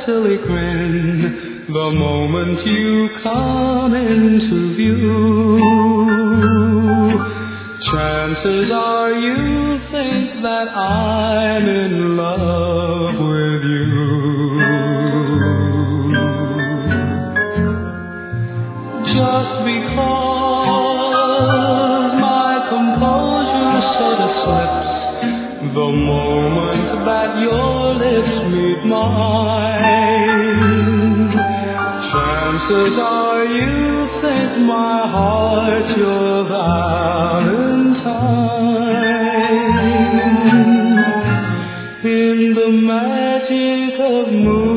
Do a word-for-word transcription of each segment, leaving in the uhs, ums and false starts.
silly grin the moment you come into view. Chances are you think that I'm in love with you. Just because my composure sort of slips the moment that your lips meet mine. Chances are you think my heart's your Valentine. In the magic of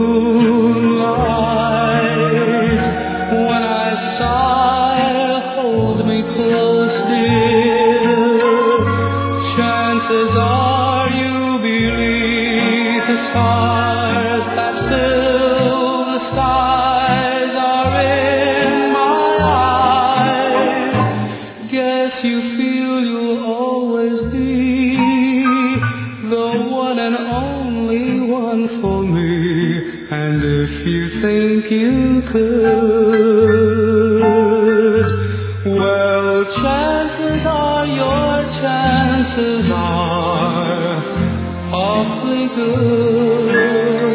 moonlight, when I sigh, hold me close, dear. Chances are you believe the stars that fill the skies are in my eyes. Guess you feel you'll always be the one and only one for me. And if you think you could, well, chances are your chances are awfully good.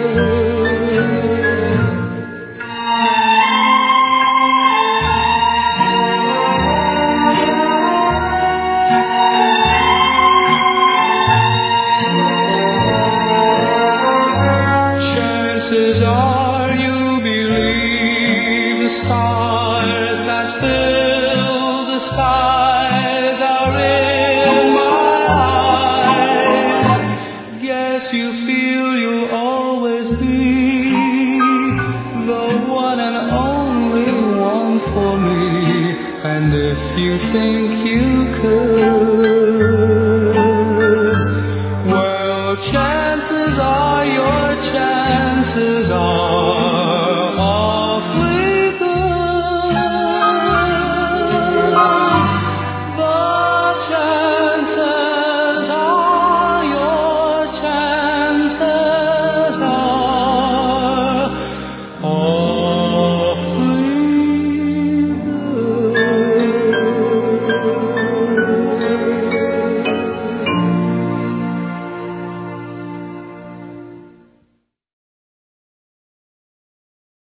Chances are you believe the stars that fill the skies are in my eyes. Guess you feel you'll always be the one and only one for me. And if you think